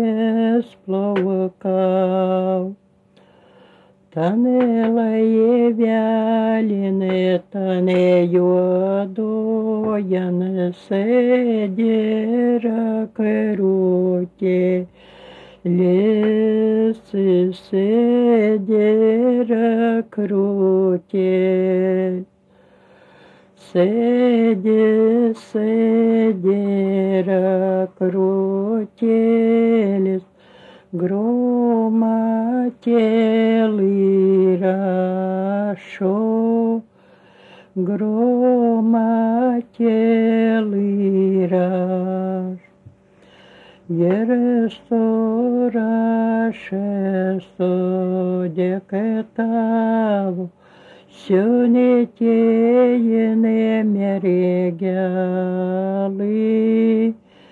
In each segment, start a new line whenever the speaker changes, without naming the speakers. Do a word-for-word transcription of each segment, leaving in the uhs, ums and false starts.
сплавкав. Та не лає вяліне, та не йодоя, не седера керуте, леси седера круте. Седе, седера крутелес, грома телырашо, грома телыраш. Ересто рашесто декетаво, сюнитеене мерегалы,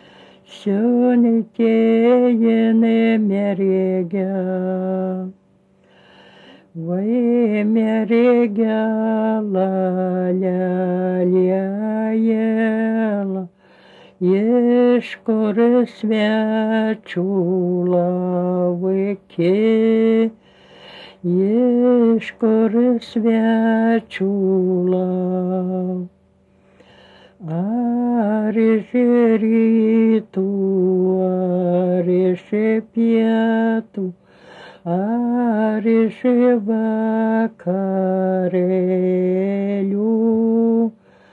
сюнитеене мерегал. Вы мерегала ля-ля-ела, ешкоре свячула выке, ешкоре свячула. Аришериту, аришепьяту, аришевакарелю,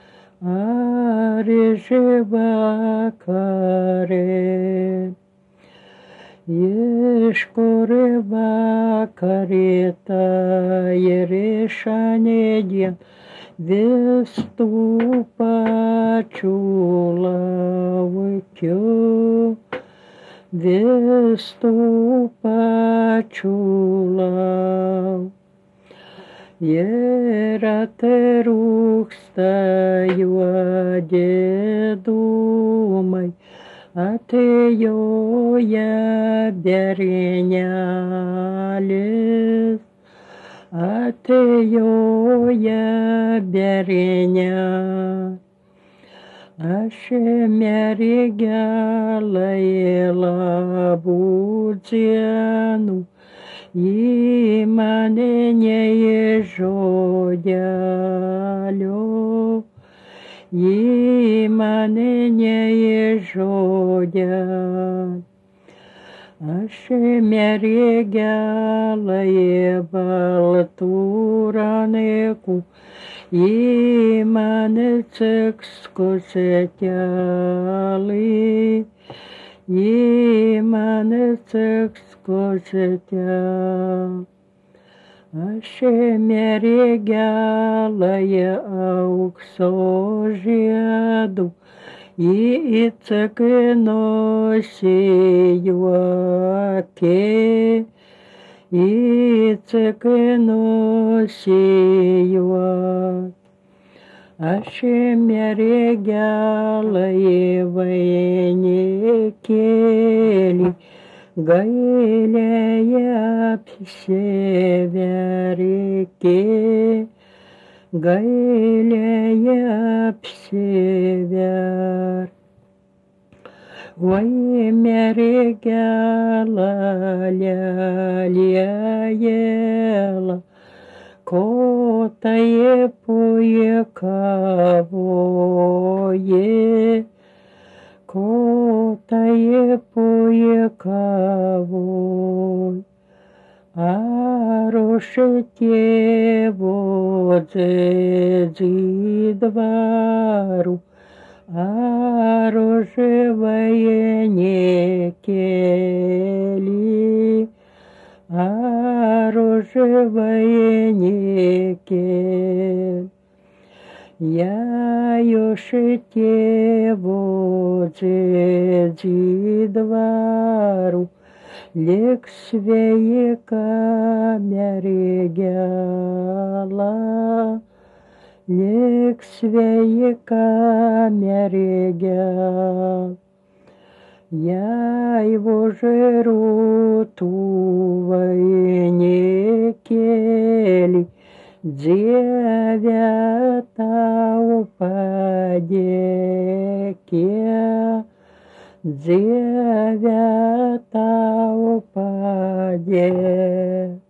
аришевакарелю. Ешкоре вакарета, ерешанедья, веступа чула выкю, веступа чула. Ератерух стою, аде думай, а ты ее я беренялес, а ты ее я береня. Аше мерегала ела будзяну, и мане не ежодялю. И мане не ежодя. Аше мерегала ебал туранеку, и мане цекскосетяли, и мане цекскосетяли. Аше мерегала я ауксожеду, и ицеке носиюаке, и ицеке носиюаке. Аше мерегала евенекели, гаэляя псевереке, гаэляя псевер. Ой, мерегала ля-ля-ела, котае поекавое, котае поекавое. Арошете водзе двару, арожевое некели, арожевое некели. Я йошете водзе двару, лексвее камерегала, лексвее камерегала. Я его жеру тувае некели, девята упадеке, Dieve tau padėk.